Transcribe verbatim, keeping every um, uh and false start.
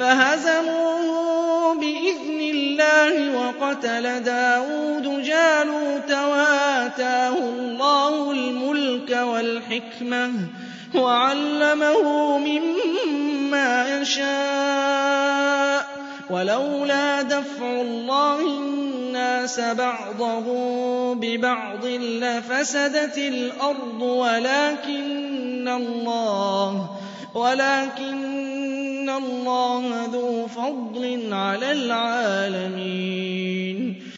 فهزموه بإذن الله وقتل داود جالوت وآتاه الله الملك والحكمة وعلمه مما يشاء ولولا دفع الله الناس بعضهم ببعض لفسدت الأرض ولكن الله ولكن الله ذو فضل على العالمين